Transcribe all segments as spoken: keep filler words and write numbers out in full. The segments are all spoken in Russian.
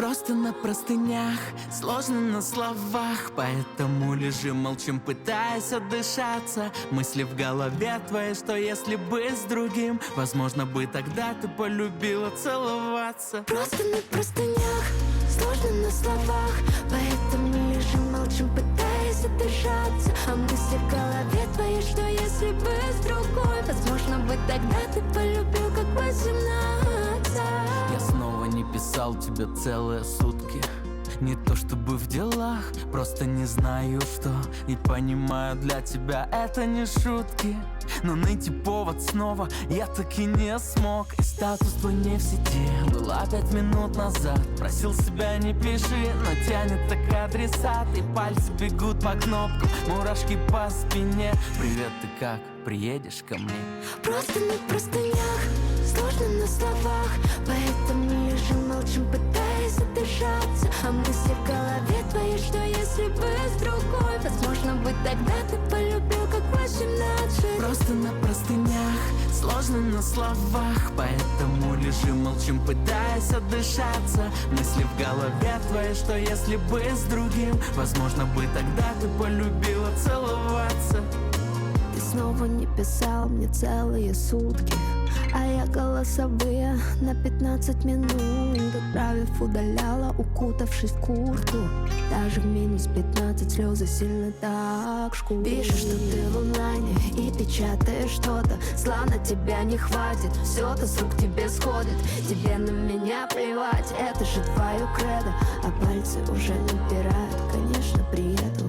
Просто на простынях, сложно на словах, поэтому лежим, молчим, пытаясь отдышаться. Мысли в голове твоей, что если бы с другим, возможно бы тогда ты полюбила целоваться. Просто на простынях, сложно на словах, поэтому лежим, молчим, пытаясь отдышаться. А мысли в голове твоей, что если бы с другой, возможно бы тогда ты полюбил как восемнадцать. Я снова не писал тебе целые сутки, не то чтобы в делах, просто не знаю что. И понимаю, для тебя это не шутки, но найти повод снова я таки не смог. И статус твой не в сети, была пять минут назад. Просил себя не пиши, но тянет так адресат. И пальцы бегут по кнопкам, мурашки по спине. Привет, ты как? Приедешь ко мне? Просто на простынях, сложно на словах, поэтому лежим, молчим, пытаясь отдышаться. А мысли в голове твоей, что если бы с другой, возможно бы тогда ты полюбил как восемнадцать. Просто на простынях, сложно на словах, поэтому лежим, молчим, пытаясь отдышаться. Мысли в голове твоей, что если бы с другим, возможно бы тогда ты полюбила целоваться. Ты снова не писал мне целые сутки, а я голосовые на пятнадцать минут, отправив, удаляла, укутавшись в куртку. Даже в минус пятнадцать слезы сильно так жгут. Пишешь, что ты в онлайне и печатаешь что-то, зла на тебя не хватит, все-то с рук тебе сходит. Тебе на меня плевать, это же твое кредо, а пальцы уже набирают, конечно, приеду.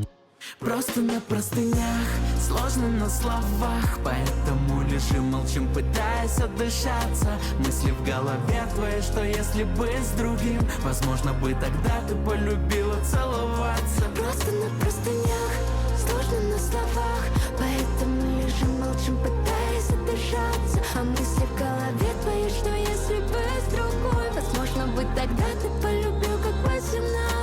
Просто на простынях, сложно на словах, поэтому лежим, молчим, пытаясь отдышаться. Мысли в голове твоей, что если бы с другим, возможно бы тогда ты полюбила целоваться. Просто на простынях, сложно на словах, поэтому лежим, молчим, пытаясь отдышаться. А мысли в голове твоей, что если бы с другой, возможно бы тогда ты полюбил как восемнадцать.